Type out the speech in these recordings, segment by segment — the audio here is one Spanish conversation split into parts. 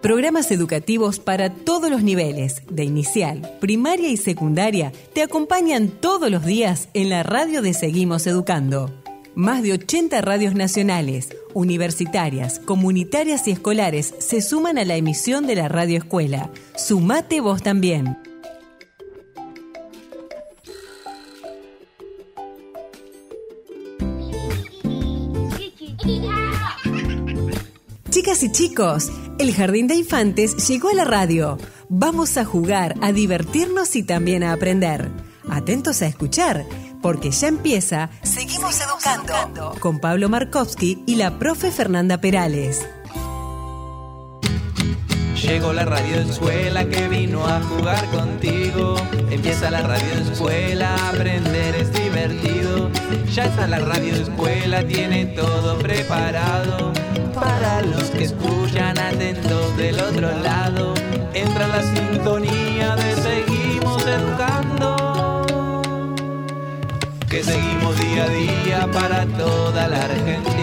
Programas educativos para todos los niveles, de inicial, primaria y secundaria, te acompañan todos los días en la radio de Seguimos Educando. Más de 80 radios nacionales, universitarias, comunitarias y escolares se suman a la emisión de la Radio Escuela. Sumate vos también. Chicas y chicos, el Jardín de Infantes llegó a la radio. Vamos a jugar, a divertirnos y también a aprender. Atentos a escuchar, porque ya empieza Seguimos Educando con Pablo Markovsky y la profe Fernanda Perales. Llegó la radio escuela que vino a jugar contigo. Empieza la radio escuela, aprender es divertido. Ya está la radio escuela, tiene todo preparado. Para los que escuchan atentos del otro lado, entra en la sintonía de Seguimos Educando. Que seguimos día a día para toda la Argentina.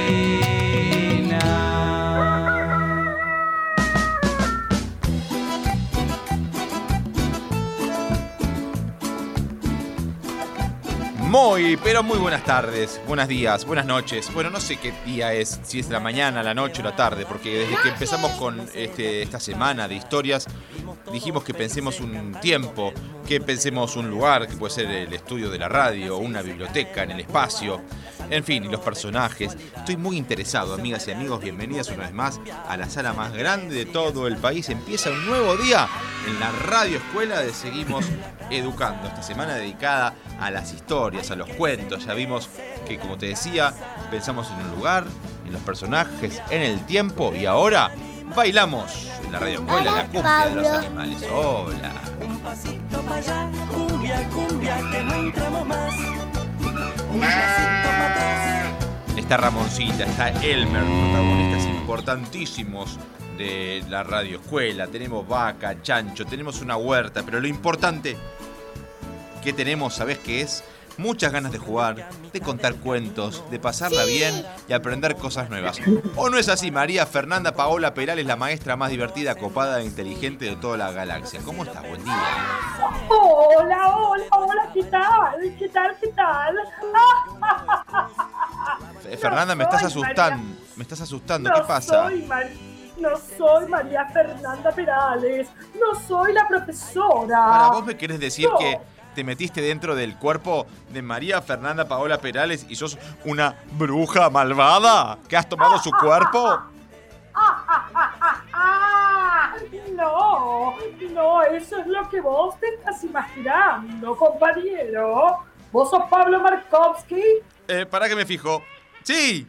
Muy, pero muy buenas tardes, buenos días, buenas noches. Bueno, no sé qué día es, si es la mañana, la noche o la tarde, porque desde que empezamos con esta semana de historias, dijimos que pensemos un tiempo, que pensemos un lugar, que puede ser el estudio de la radio, una biblioteca en el espacio, en fin, y los personajes. Estoy muy interesado, amigas y amigos, bienvenidas una vez más a la sala más grande de todo el país. Empieza un nuevo día en la Radio Escuela de Seguimos Educando, esta semana dedicada a las historias, a los cuentos. Ya vimos que, como te decía, pensamos en un lugar, en los personajes, en el tiempo, y ahora bailamos en la Radio Escuela. Hola, la cumbia Pablo. De los animales. Hola. Un pasito para allá, cumbia, cumbia, que no entramos más. Un pasito para atrás. Está Ramoncita, está Elmer, protagonistas importantísimos de la Radio Escuela. Tenemos vaca, chancho, tenemos una huerta, pero lo importante que tenemos, ¿sabés qué es? Muchas ganas de jugar, de contar cuentos, de pasarla bien y aprender cosas nuevas. ¿O no es así? María Fernanda Paola Perales, la maestra más divertida, copada e inteligente de toda la galaxia. ¿Cómo estás? Buen día. Hola, hola, hola, ¿qué tal? ¿Qué tal? ¿Qué tal? Fernanda, me estás asustando. Me estás asustando. ¿Qué pasa? No soy María Fernanda Perales. No soy la profesora. ¿Para vos me querés decir que te metiste dentro del cuerpo de María Fernanda Paola Perales y sos una bruja malvada que has tomado su cuerpo? No, eso es lo que vos te estás imaginando, compañero. ¿Vos sos Pablo Markovsky? ¿Para qué me fijo? ¡Sí!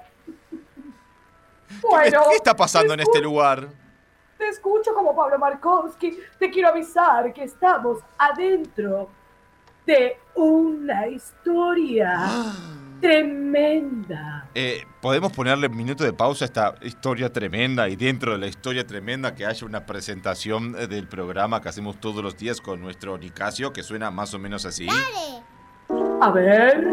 Bueno, ¿Qué está pasando en este lugar? Te escucho como Pablo Markovsky. Te quiero avisar que estamos adentro de una historia tremenda. ¿Podemos ponerle un minuto de pausa a esta historia tremenda y dentro de la historia tremenda que haya una presentación del programa que hacemos todos los días con nuestro Nicasio, que suena más o menos así? ¡Dale! A ver.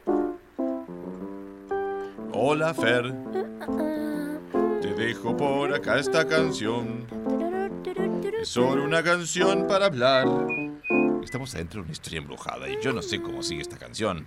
Hola, Fer. Te dejo por acá esta canción. Es solo una canción para hablar. Estamos adentro de una historia embrujada y yo no sé cómo sigue esta canción.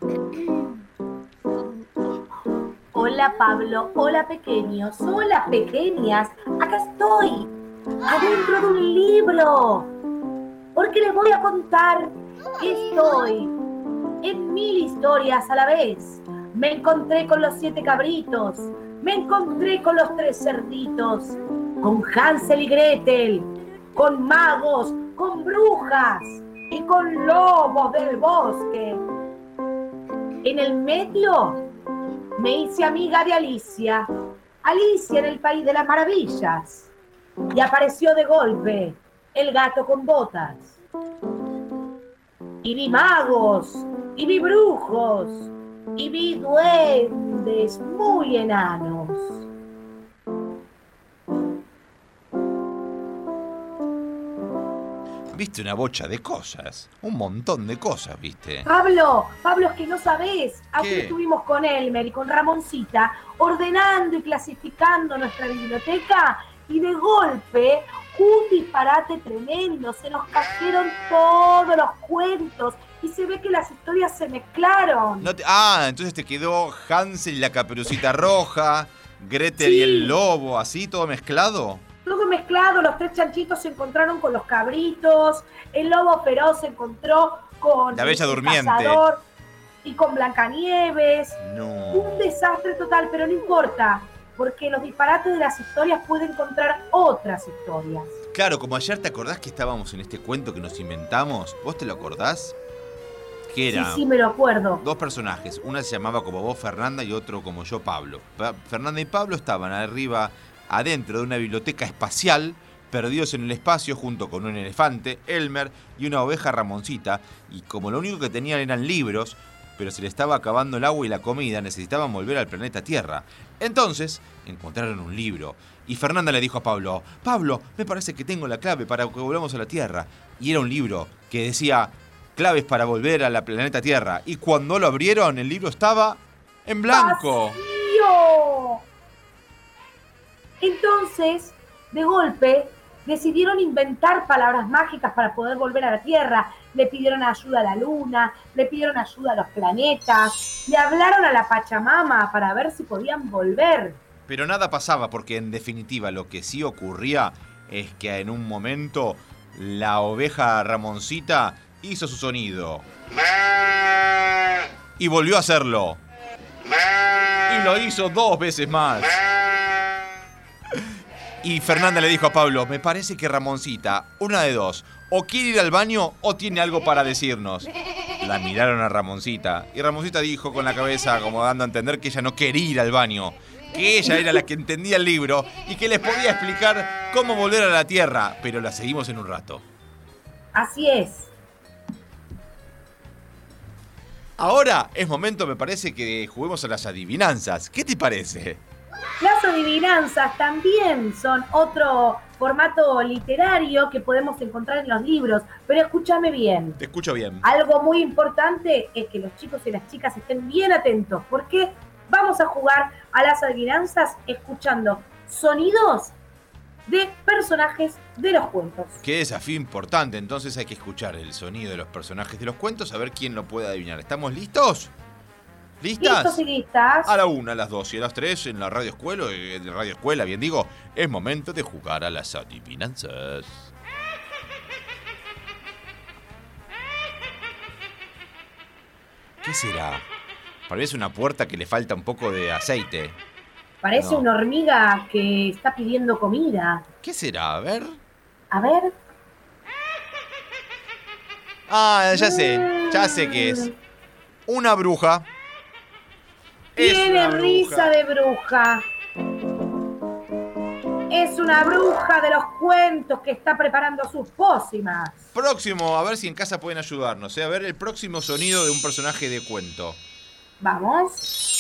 Hola, Pablo. Hola, pequeños. Hola, pequeñas. Acá estoy. Adentro de un libro. Porque les voy a contar que estoy en 1000 historias a la vez. Me encontré con los 7 cabritos. Me encontré con los 3 cerditos, con Hansel y Gretel, con magos, con brujas y con lobos del bosque. En el medio me hice amiga de Alicia en el País de las Maravillas. Y apareció de golpe el gato con botas. Y vi magos, y vi brujos, y vi duendes muy enanos. Viste una bocha de cosas, un montón de cosas, viste. Pablo, es que no sabés. Ayer ¿Qué? estuvimos con Elmer y con Ramoncita ordenando y clasificando nuestra biblioteca y de golpe, un disparate tremendo, se nos cayeron todos los cuentos y se ve que las historias se mezclaron. Entonces te quedó Hansel y la Caperucita Roja, Gretel y el lobo, así, todo mezclado. Todo mezclado, los 3 chanchitos se encontraron con los cabritos, el lobo feroz se encontró con la Bella Durmiente cazador y con Blancanieves. No. Un desastre total, pero no importa, porque los disparates de las historias pueden encontrar otras historias. Claro, como ayer te acordás que estábamos en este cuento que nos inventamos, ¿vos te lo acordás? Que era Sí, me lo acuerdo. 2 personajes, una se llamaba como vos Fernanda y otro como yo Pablo. Fernanda y Pablo estaban adentro de una biblioteca espacial, perdidos en el espacio junto con un elefante, Elmer, y una oveja Ramoncita, y como lo único que tenían eran libros, pero se les estaba acabando el agua y la comida, necesitaban volver al planeta Tierra. Entonces, encontraron un libro, y Fernanda le dijo a Pablo, Pablo, me parece que tengo la clave para que volvamos a la Tierra. Y era un libro que decía, claves para volver a la planeta Tierra. Y cuando lo abrieron, el libro estaba en blanco. ¡Vacío! Entonces, de golpe, decidieron inventar palabras mágicas para poder volver a la Tierra. Le pidieron ayuda a la Luna, le pidieron ayuda a los planetas, le hablaron a la Pachamama para ver si podían volver. Pero nada pasaba porque en definitiva lo que sí ocurría es que en un momento la oveja Ramoncita hizo su sonido. Y volvió a hacerlo. Y lo hizo 2 veces más. Y Fernanda le dijo a Pablo, me parece que Ramoncita, una de dos, o quiere ir al baño o tiene algo para decirnos. La miraron a Ramoncita y Ramoncita dijo con la cabeza como dando a entender que ella no quería ir al baño, que ella era la que entendía el libro y que les podía explicar cómo volver a la Tierra, pero la seguimos en un rato. Así es. Ahora es momento, me parece, que juguemos a las adivinanzas. ¿Qué te parece? Las adivinanzas también son otro formato literario que podemos encontrar en los libros, pero escúchame bien. Te escucho bien. Algo muy importante es que los chicos y las chicas estén bien atentos, porque vamos a jugar a las adivinanzas escuchando sonidos de personajes de los cuentos. Qué desafío importante, entonces hay que escuchar el sonido de los personajes de los cuentos, a ver quién lo puede adivinar. ¿Estamos listos? ¿Listas? Listos y listas. A la 1, a las 2 y a las 3 en la Radio Escuela, bien digo, es momento de jugar a las adivinanzas. ¿Qué será? Parece una puerta que le falta un poco de aceite. Parece una hormiga que está pidiendo comida. ¿Qué será? A ver. A ver. Ah, ya sé qué es. Una bruja. Tiene risa de bruja. Es una bruja de los cuentos que está preparando sus pócimas. Próximo, a ver si en casa pueden ayudarnos. A ver el próximo sonido de un personaje de cuento. Vamos.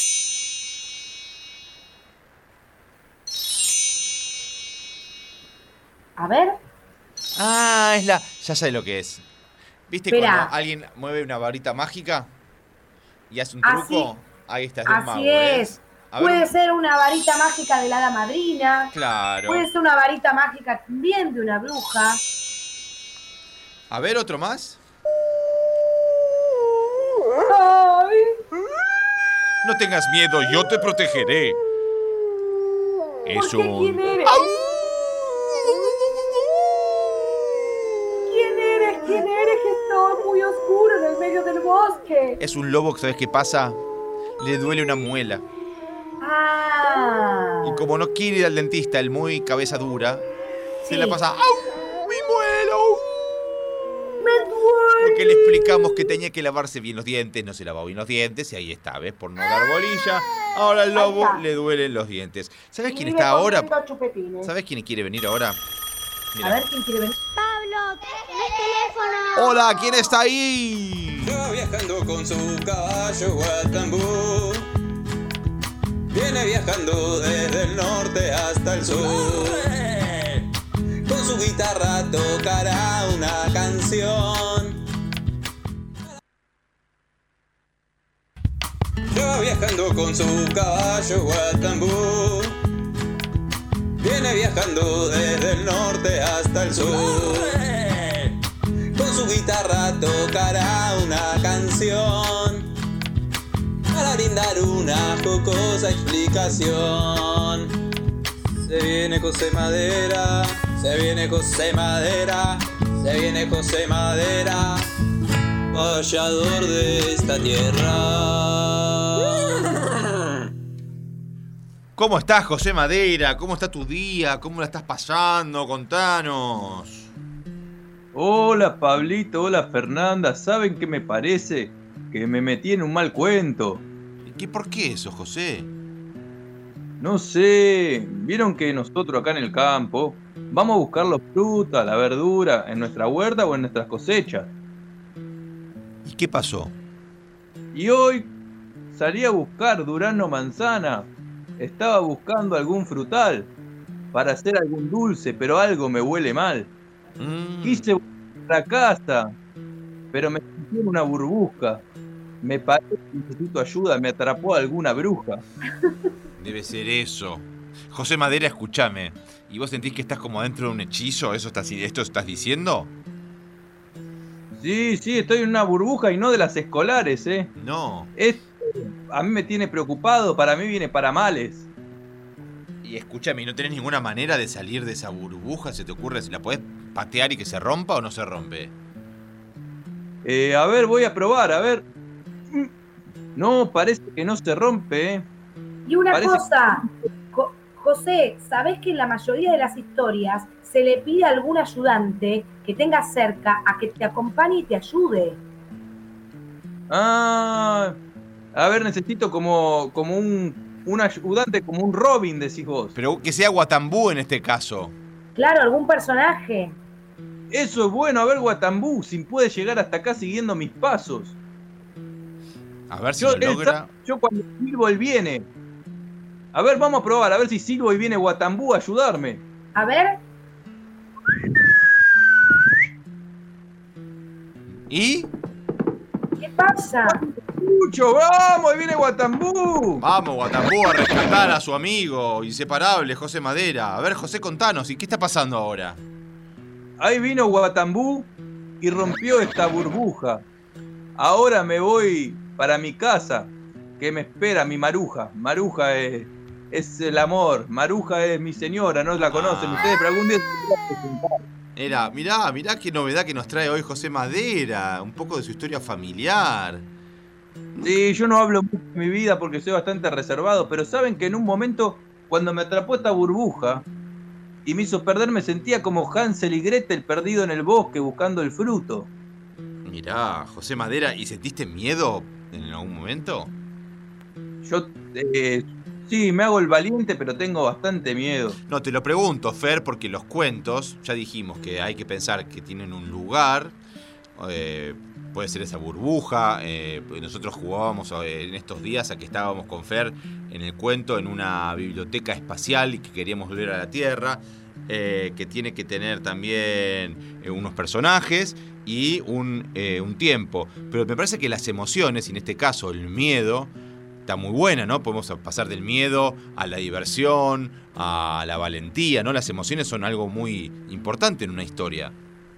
A ver. Ah, es la... Ya sé lo que es. ¿Viste cuando alguien mueve una varita mágica y hace un truco? Ahí está, es de un mago. Así es. Puede ser una varita mágica de la hada madrina. Claro. Puede ser una varita mágica también de una bruja. A ver, ¿otro más? Ay. No tengas miedo, yo te protegeré. Es un... ¿Quién eres? ¿Quién eres? Que está muy oscuro en el medio del bosque. Es un lobo que, ¿sabes qué pasa? Le duele una muela. Ah. Y como no quiere ir al dentista, el muy cabeza dura, Sí. se la pasa... ¡Au! ¡Mi muelo! Me duele. Porque le explicamos que tenía que lavarse bien los dientes, no se lavaba bien los dientes, y ahí está, ¿ves? Por no dar bolilla, ahora al lobo le duelen los dientes. ¿Sabes quién está ahora? ¿Sabes quién quiere venir ahora? Mirá. A ver quién quiere venir. Pablo, el teléfono. ¡Hola! ¿Quién está ahí? Va viajando con su caballo Guatambú. Viene viajando desde el norte hasta el sur. Con su guitarra tocará una canción. Va viajando con su caballo Guatambú. Viene viajando viajando desde el norte hasta el sur. Con su guitarra tocará una canción para brindar una jocosa explicación. Se viene José Madera, se viene José Madera, se viene José Madera, payador de esta tierra. ¿Cómo estás, José Madera? ¿Cómo está tu día? ¿Cómo la estás pasando? Contanos. Hola, Pablito, hola, Fernanda. ¿Saben qué me parece? Que me metí en un mal cuento. ¿Por qué eso, José? No sé, vieron que nosotros acá en el campo vamos a buscar la fruta, la verdura, en nuestra huerta o en nuestras cosechas. ¿Y qué pasó? Y hoy salí a buscar durazno, manzana. Estaba buscando algún frutal para hacer algún dulce, pero algo me huele mal. Quise buscar la casa, pero me sentí en una burbuja. Me parece que necesito ayuda, me atrapó alguna bruja. Debe ser eso. José Madera, escúchame. ¿Y vos sentís que estás como dentro de un hechizo? ¿Esto estás diciendo? Sí, estoy en una burbuja y no de las escolares, ¿eh? No. Esto a mí me tiene preocupado, para mí viene para males. Y escúchame, ¿no tenés ninguna manera de salir de esa burbuja? ¿Se te ocurre si la podés patear y que se rompa o no se rompe? A ver, voy a probar, a ver. No, parece que no se rompe, ¿eh? Y una Parece cosa, José, ¿sabés que en la mayoría de las historias se le pide a algún ayudante que tengas cerca a que te acompañe y te ayude? Ah, a ver, necesito como un ayudante, como un Robin, decís vos. Pero que sea Guatambú en este caso. Claro, algún personaje. Eso es bueno, a ver, Guatambú, si puede llegar hasta acá siguiendo mis pasos. A ver si lo logra. Yo cuando silbo él viene. A ver, vamos a probar, a ver si silbo y viene Guatambú a ayudarme. A ver. ¿Y? ¿Qué pasa? ¡Mucho! ¡Vamos! ¡Ahí viene Guatambú! Vamos, Guatambú, a rescatar a su amigo inseparable, José Madera. A ver, José, contanos, ¿y qué está pasando ahora? Ahí vino Guatambú y rompió esta burbuja. Ahora me voy para mi casa, que me espera mi Maruja. Maruja es el amor. Maruja es mi señora, no la conocen ustedes, pero algún día se la voy a presentar. Mirá qué novedad que nos trae hoy José Madera. Un poco de su historia familiar. Sí, yo no hablo mucho de mi vida porque soy bastante reservado, pero saben que en un momento, cuando me atrapó esta burbuja y me hizo perder, me sentía como Hansel y Gretel perdido en el bosque buscando el fruto. Mirá, José Madera, ¿y sentiste miedo en algún momento? Yo, sí, me hago el valiente, pero tengo bastante miedo. No, te lo pregunto, Fer, porque los cuentos, ya dijimos que hay que pensar que tienen un lugar, puede ser esa burbuja. Nosotros jugábamos en estos días a que estábamos con Fer en el cuento en una biblioteca espacial y que queríamos volver a la Tierra, que tiene que tener también unos personajes y un tiempo. Pero me parece que las emociones, y en este caso el miedo, está muy buena, ¿no? Podemos pasar del miedo a la diversión, a la valentía, ¿no? Las emociones son algo muy importante en una historia.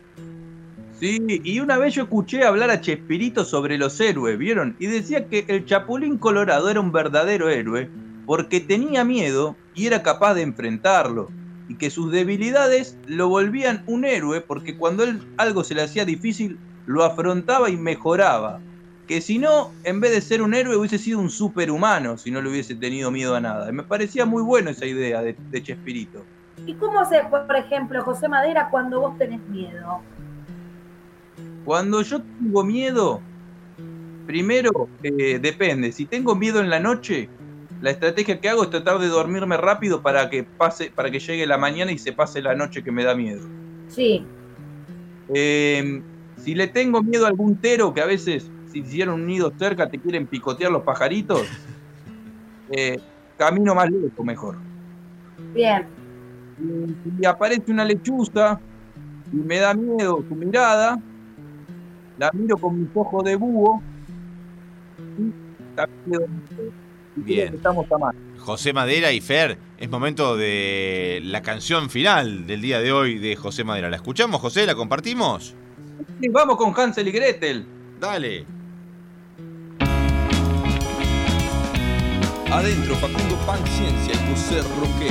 Sí, y una vez yo escuché hablar a Chespirito sobre los héroes, ¿vieron? Y decía que el Chapulín Colorado era un verdadero héroe porque tenía miedo y era capaz de enfrentarlo. Y que sus debilidades lo volvían un héroe porque cuando algo se le hacía difícil, lo afrontaba y mejoraba. Que si no, en vez de ser un héroe, hubiese sido un superhumano si no le hubiese tenido miedo a nada. Y me parecía muy bueno esa idea de Chespirito. ¿Y cómo haces, por ejemplo, José Madera, cuando vos tenés miedo? Cuando yo tengo miedo, primero depende. Si tengo miedo en la noche, la estrategia que hago es tratar de dormirme rápido para que llegue la mañana y se pase la noche que me da miedo. Sí. Si le tengo miedo a algún tero, que a veces si hicieron un nido cerca te quieren picotear los pajaritos, camino más lejos mejor. Bien. Si aparece una lechuza y me da miedo su mirada, la miro con mis ojos de búho y también quedo miedo. Bien. Estamos a mano. José Madera y Fer, es momento de la canción final del día de hoy de José Madera. ¿La escuchamos, José? ¿La compartimos? Sí, vamos con Hansel y Gretel. Dale. Adentro Facundo Paciencia y José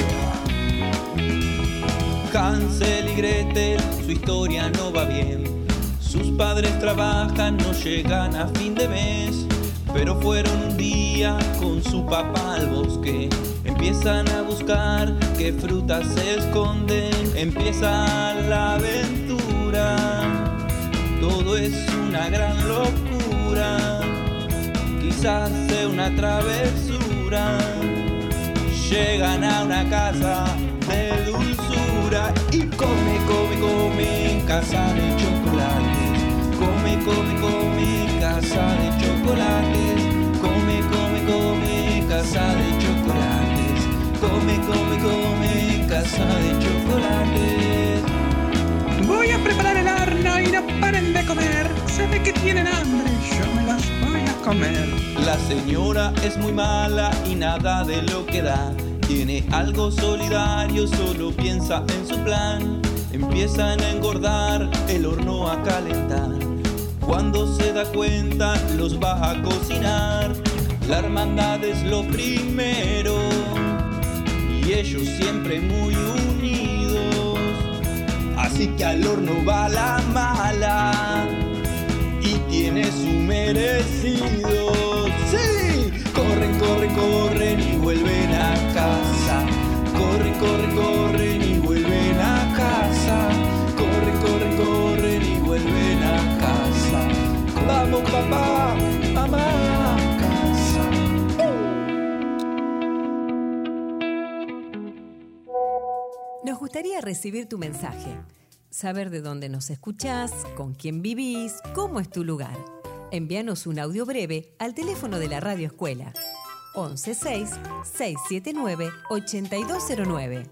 Roquea. Hansel y Gretel, su historia no va bien. Sus padres trabajan, no llegan a fin de mes. Pero fueron un día con su papá al bosque. Empiezan a buscar qué frutas se esconden. Empieza la aventura. Todo es una gran locura. Quizás sea una travesura. Llegan a una casa de dulzura y come en casa de chocolates. Come casa de chocolates. Come casa de chocolates. Come casa de chocolates. Voy a preparar el horno y no paren de comer. Se ve que tienen hambre, yo me los voy a comer. La señora es muy mala y nada de lo que da. Tiene algo solidario, solo piensa en su plan. Empiezan a engordar, el horno a calentar. Cuando se da cuenta, los va a cocinar. La hermandad es lo primero y ellos siempre muy unidos. Así que al horno va la mala y tiene su merecido. ¡Sí! Corren y vuelven a casa. Corren y vuelven a casa. Corren y vuelven a casa. Vamos papá, mamá a casa. Nos gustaría recibir tu mensaje, saber de dónde nos escuchás, con quién vivís, cómo es tu lugar. Envíanos un audio breve al teléfono de la Radio Escuela 116-679-8209.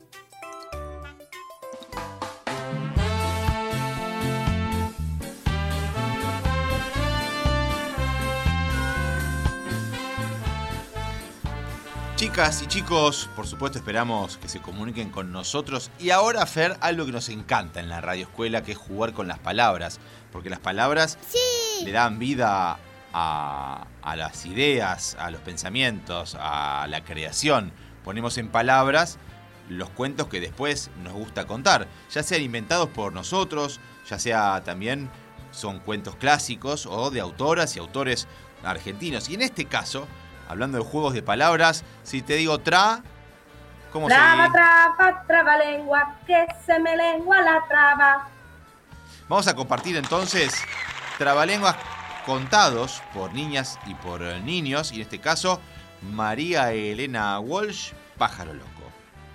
Chicas y chicos, por supuesto esperamos que se comuniquen con nosotros. Y ahora, Fer, algo que nos encanta en la Radio Escuela, que es jugar con las palabras. Porque las palabras le dan vida a las ideas, a los pensamientos, a la creación. Ponemos en palabras los cuentos que después nos gusta contar. Ya sean inventados por nosotros, ya sea también son cuentos clásicos o de autoras y autores argentinos. Y en este caso, hablando de juegos de palabras, si te digo ¿cómo traba, trabalengua, que se me lengua la traba. Vamos a compartir entonces trabalenguas contados por niñas y por niños. Y en este caso, María Elena Walsh, Pájaro Loco.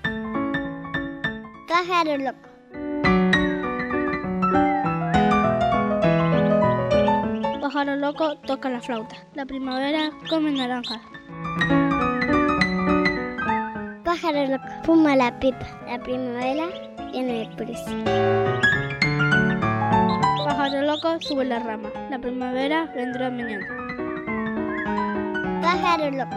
Pájaro loco. Pájaro loco toca la flauta. La primavera come naranja. Pájaro loco fuma la pipa. La primavera tiene prisa. Pájaro loco sube la rama. La primavera vendrá mañana. Pájaro loco.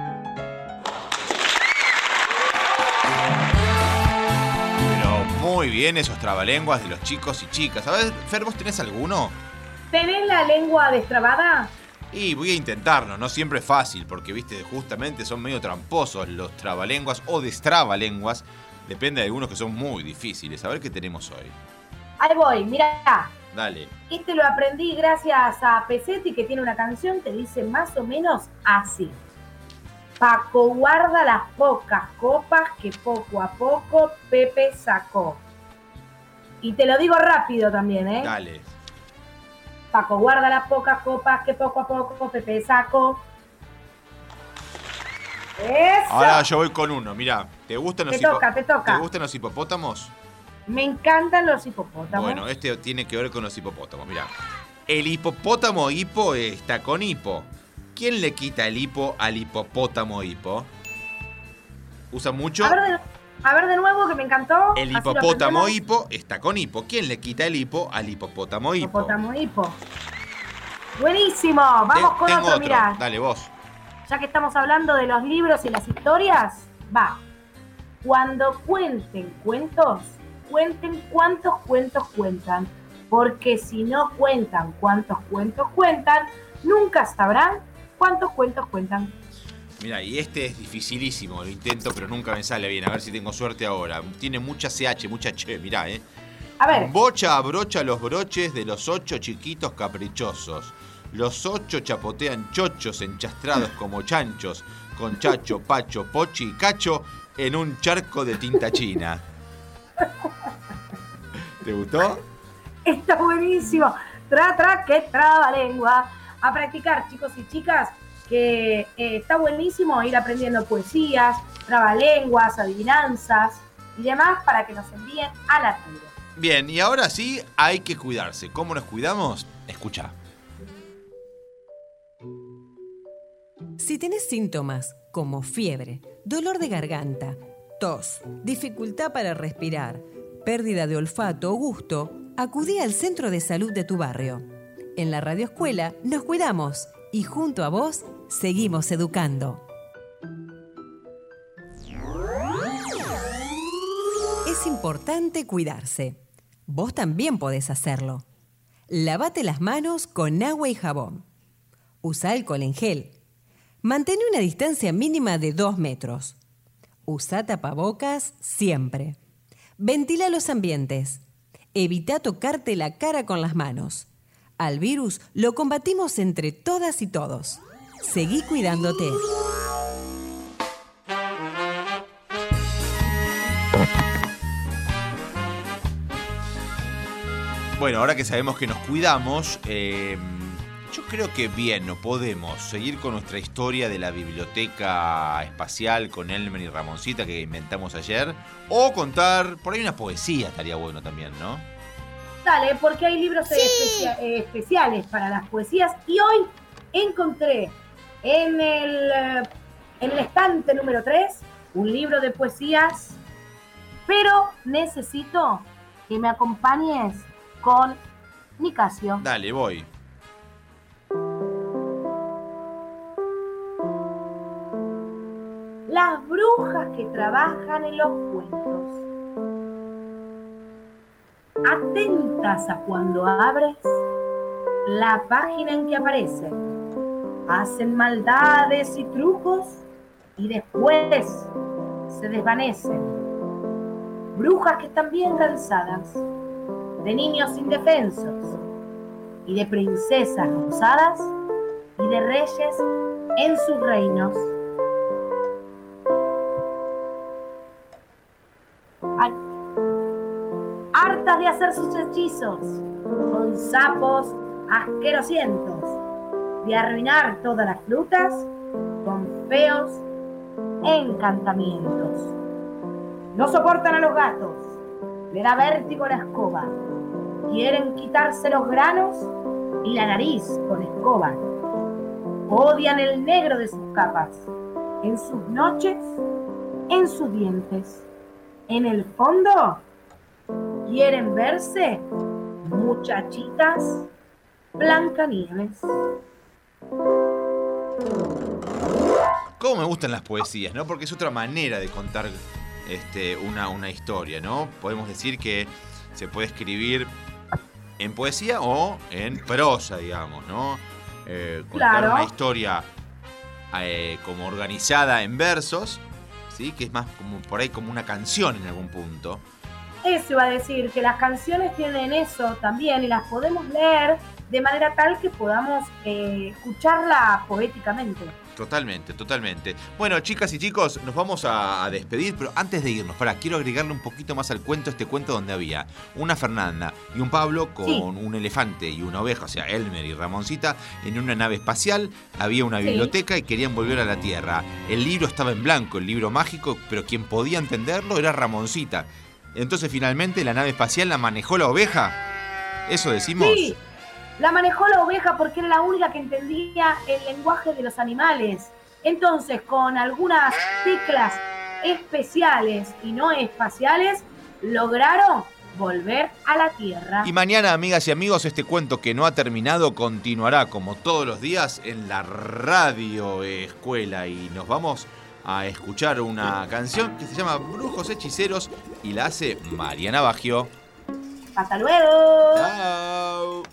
Pero muy bien esos trabalenguas de los chicos y chicas. A ver, Fer, ¿vos tenés alguno? ¿Tenés la lengua destrabada? Y voy a intentarlo, no siempre es fácil, porque viste, justamente son medio tramposos los trabalenguas o destrabalenguas. Depende de algunos que son muy difíciles. A ver qué tenemos hoy. Ahí voy, mirá. Dale. Este lo aprendí gracias a Pesetti, que tiene una canción que dice más o menos así. Paco guarda las pocas copas que poco a poco Pepe sacó. Y te lo digo rápido también, ¿eh? Dale. Paco guarda las pocas copas que poco a poco Pepe sacó. ¡Eso! Ahora yo voy con uno, mirá. ¿Te gustan los Te toca. ¿Te gustan los hipopótamos? Me encantan los hipopótamos. Bueno, este tiene que ver con los hipopótamos, mirá. El hipopótamo hipo está con hipo. ¿Quién le quita el hipo al hipopótamo hipo? ¿Usa mucho? A ver de nuevo, que me encantó. El hipopótamo hipo está con hipo. ¿Quién le quita el hipo al hipopótamo hipo? Hipopótamo hipo. Buenísimo. Vamos con Tengo otro, mirá. Dale, vos. ya que estamos hablando de los libros y las historias, va. Cuando cuenten cuentos, cuenten cuántos cuentos cuentan, porque si no cuentan cuántos cuentos cuentan, nunca sabrán cuántos cuentos cuentan. Mira, y este es dificilísimo, lo intento, pero nunca me sale bien. A ver si tengo suerte ahora. Tiene mucha CH, mucha che, mirá, A ver. Bocha abrocha los broches de los 8 chiquitos caprichosos. Los 8 chapotean chochos enchastrados como chanchos, con Chacho, Pacho, Pochi y Cacho en un charco de tinta china. ¿Te gustó? Está buenísimo. Que traba lengua. A practicar, chicos y chicas, que está buenísimo ir aprendiendo poesías, trabalenguas, adivinanzas y demás para que nos envíen a la radio. Bien, y ahora sí hay que cuidarse. ¿Cómo nos cuidamos? Escucha. Si tenés síntomas como fiebre, dolor de garganta, tos, dificultad para respirar, pérdida de olfato o gusto, acudí al centro de salud de tu barrio. En la radioescuela nos cuidamos y junto a vos seguimos educando. Es importante cuidarse. Vos también podés hacerlo. Lavate las manos con agua y jabón. Usa alcohol en gel. Mantén una distancia mínima de 2 metros. Usa tapabocas siempre. Ventila los ambientes. Evita tocarte la cara con las manos. Al virus lo combatimos entre todas y todos. Seguí cuidándote. Bueno, ahora que sabemos que nos cuidamos, yo creo que bien, no podemos seguir con nuestra historia de la biblioteca espacial con Elmer y Ramoncita que inventamos ayer, o contar, por ahí una poesía estaría bueno también, ¿no? Dale, porque hay libros especiales para las poesías y hoy encontré en el estante número 3 un libro de poesías, pero necesito que me acompañes con Nicasio. Dale, voy. Las brujas que trabajan en los cuentos. Atentas a cuando abres la página en que aparecen. Hacen maldades y trucos y después se desvanecen. Brujas que están bien cansadas de niños indefensos y de princesas rosadas y de reyes en sus reinos. Hartas de hacer sus hechizos con sapos asquerosientos, de arruinar todas las frutas con feos encantamientos. No soportan a los gatos, le da vértigo la escoba, quieren quitarse los granos y la nariz con escoba. Odian el negro de sus capas, en sus noches, en sus dientes. En el fondo, quieren verse muchachitas Blancanieves. Cómo me gustan las poesías, ¿no? Porque es otra manera de contar una historia, ¿no? Podemos decir que se puede escribir en poesía o en prosa, digamos, ¿no? Contar una historia como organizada en versos, ¿sí? Que es más como por ahí como una canción en algún punto. Eso iba a decir, que las canciones tienen eso también y las podemos leer de manera tal que podamos escucharla poéticamente. Totalmente, totalmente. Bueno, chicas y chicos, nos vamos a despedir, pero antes de irnos, quiero agregarle un poquito más al cuento, este cuento donde había una Fernanda y un Pablo con un elefante y una oveja, o sea, Elmer y Ramoncita, en una nave espacial, había una biblioteca y querían volver a la Tierra. El libro estaba en blanco, el libro mágico, pero quien podía entenderlo era Ramoncita. Entonces finalmente la nave espacial la manejó la oveja. ¿Eso decimos? Sí, la manejó la oveja porque era la única que entendía el lenguaje de los animales. Entonces, con algunas teclas especiales y no espaciales, lograron volver a la tierra. Y mañana, amigas y amigos, este cuento que no ha terminado continuará como todos los días en la Radio Escuela. Y nos vamos a escuchar una canción que se llama Brujos Hechiceros y la hace Mariana Baggio. ¡Hasta luego! ¡Chao!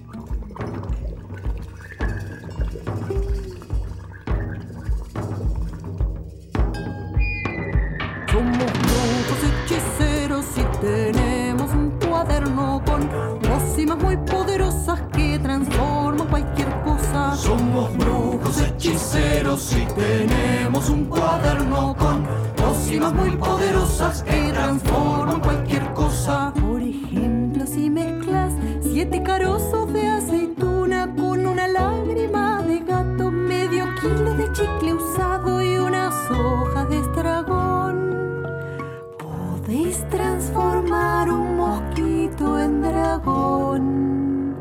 Somos brujos hechiceros y tenemos un cuaderno con pócimas muy poderosas que transforman cualquier cosa. Somos brujos hechiceros y tenemos un cuaderno con pócimas muy poderosas que transforman cualquier cosa. Por ejemplo, si mezclas 7 carozos de aceituna con una lágrima de gato, medio kilo de chicle usado y unas hojas de estragón, podéis transformar un mosquito en dragón.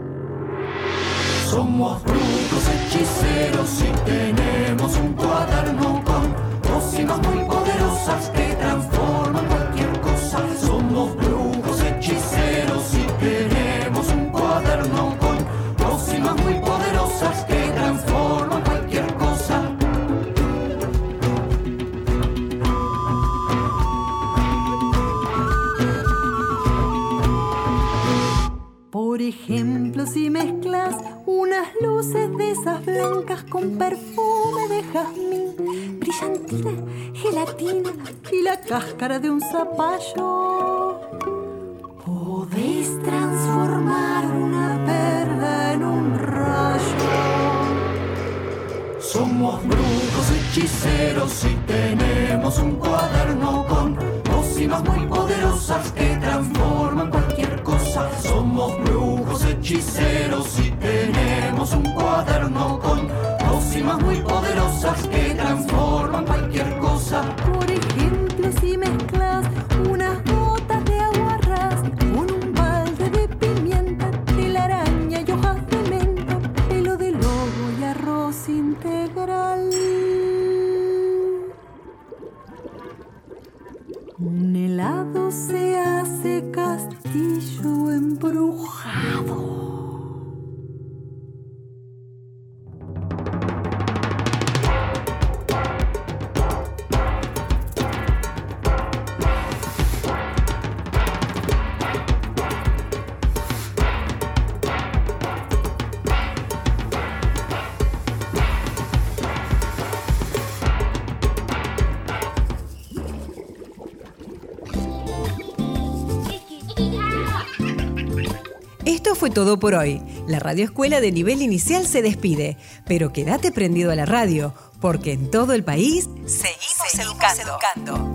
Somos brujos hechiceros y tenemos un cuaderno con pócimas muy poderosas que transforman cualquier cosa. Somos brujos hechiceros y tenemos un cuaderno con pócimas muy poderosas que transforman cualquier cosa. Por ejemplo, si mezclas unas luces de esas blancas con perfume de jazmín, brillantina, gelatina y la cáscara de un zapallo, podéis transformar una perla en un rayo. Somos brujos hechiceros y tenemos un cuaderno con pócimas muy poderosas que transforman cualquier cosa. Somos brujos hechiceros y tenemos un cuaderno con pócimas muy poderosas que transforman cualquier cosa. Por ejemplo, si mezclas unas gotas de aguarrás con un balde de pimienta, telaraña y hojas de menta, pelo de lobo y arroz integral, un helado se hace castillo embrujado. Esto fue todo por hoy. La Radio Escuela de nivel inicial se despide, pero quédate prendido a la radio, porque en todo el país seguimos educando.